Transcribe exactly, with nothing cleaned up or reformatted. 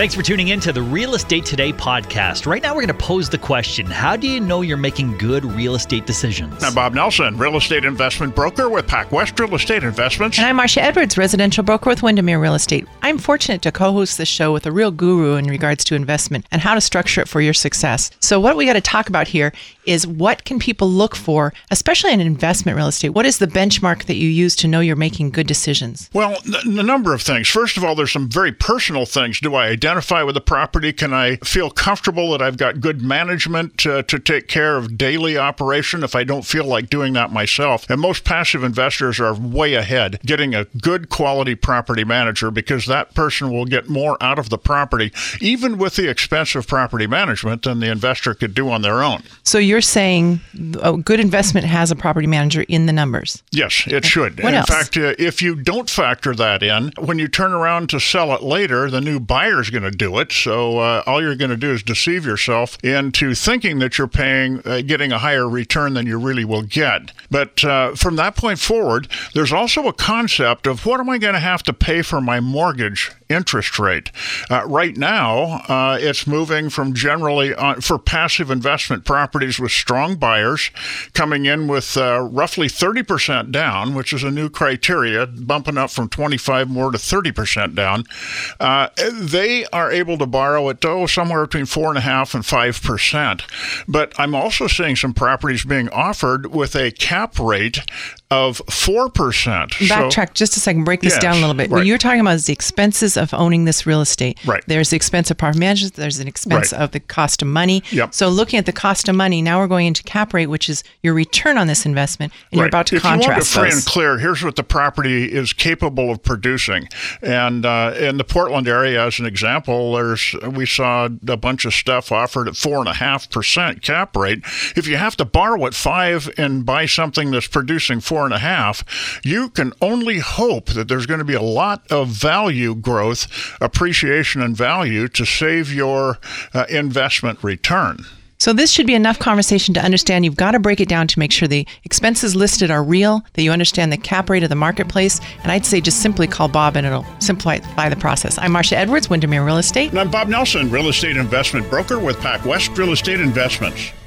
Thanks for tuning in to the Real Estate Today podcast. Right now, we're going to pose the question, how do you know you're making good real estate decisions? I'm Bob Nelson, real estate investment broker with PacWest Real Estate Investments. And I'm Marcia Edwards, residential broker with Windermere Real Estate. I'm fortunate to co-host this show with a real guru in regards to investment and how to structure it for your success. So what we got to talk about here is what can people look for, especially in investment real estate? What is the benchmark that you use to know you're making good decisions? Well, a number of things. First of all, there's some very personal things. Do I identify with the property? Can I feel comfortable that I've got good management uh, to take care of daily operation if I don't feel like doing that myself? And most passive investors are way ahead getting a good quality property manager because that person will get more out of the property, even with the expensive property management, than the investor could do on their own. So you're saying a good investment has a property manager in the numbers? Yes, it should. What in else? fact, uh, if you don't factor that in, when you turn around to sell it later, the new buyer's going to do it. So uh, all you're going to do is deceive yourself into thinking that you're paying, uh, getting a higher return than you really will get. But uh, from that point forward, there's also a concept of what am I going to have to pay for my mortgage interest rate? Uh, right now, uh, it's moving from generally uh, for passive investment properties with strong buyers coming in with uh, roughly thirty percent down, which is a new criteria, bumping up from twenty-five more to thirty percent down. Uh, they are able to borrow at oh, somewhere between four and a half and five percent. But I'm also seeing some properties being offered with a cap rate of four percent. Backtrack so, just a second, break this yes, down a little bit. right. What you're talking about is the expenses of owning this real estate. Right. There's the expense of property management, there's an expense Right. of the cost of money. Yep. So looking at the cost of money, now we're going into cap rate, which is your return on this investment, and you're Right. about to if you want it contrast free those. and clear, here's what the property is capable of producing. And uh, in the Portland area, as an example, there's we saw a bunch of stuff offered at four and a half percent cap rate. If you have to borrow at five and buy something that's producing four and a half, you can only hope that there's going to be a lot of value growth, appreciation and value to save your uh, investment return. So this should be enough conversation to understand you've got to break it down to make sure the expenses listed are real, that you understand the cap rate of the marketplace, and I'd say just simply call Bob and it'll simplify the process. I'm Marcia Edwards, Windermere Real Estate. And I'm Bob Nelson, real estate investment broker with PacWest Real Estate Investments.